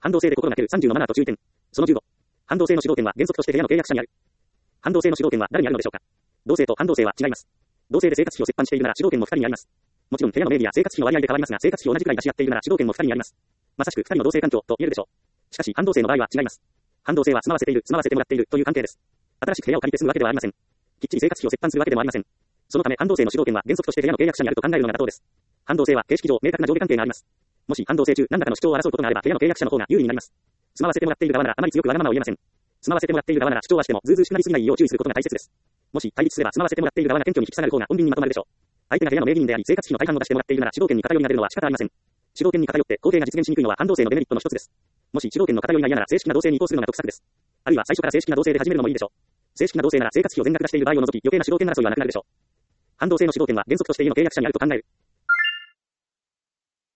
反動性で心がける30のマナーと注意点。その15。反動性の主導権は原則として部屋の契約者にある。反動性の主導権は誰にあるのでしょうか。同性と反動性は違います。同性で生活費を折半しているなら主導権も2人にあります。もちろん部屋の名義や生活費の割合で変わりますが、生活費を同じくらい出し合っているなら主導権も2人にあります。まさしく2人の同性環境と言えるでしょう。しかし反動性の場合は違います。反動性は住まわせている、住まわせてもらっているという関係です。新しく部屋を借りて住むわけではありません。きっちり生活費を折半するわけでもありません。そのため反動性の主導権は原則として部屋の契約者にあると考えるのが妥当です。反動性は形式上明確な上下関係があります。もし反動性中何らかの主張を争うことがあれば部屋の契約者の方が有利になります。住まわせてもらっている側ならあまり強くわがままを言えません。住まわせてもらっている側なら主張はしてもずうずうしくなりすぎないよう注意することが大切です。もし対立すれば住まわせてもらっている側が謙虚に引き下がる方が穏便にまとまるでしょう。相手が部屋の名義人であり生活費の大半を出してもらっているなら主導権に偏りが出るのは仕方ありません。主導権に偏って公平が実現しにくいのは反動性のデメリットの一つです。もし主導権の偏りが嫌なら正式な同性に移行するのが得策です。あるいは最初から正式な同性で始めるのもいいでしょう。正式な同性なら生活費を全額出している場合を除き余計な主導権争いはなくなるでしょう。反動性の主導権は原則として家の契約者にあると考える。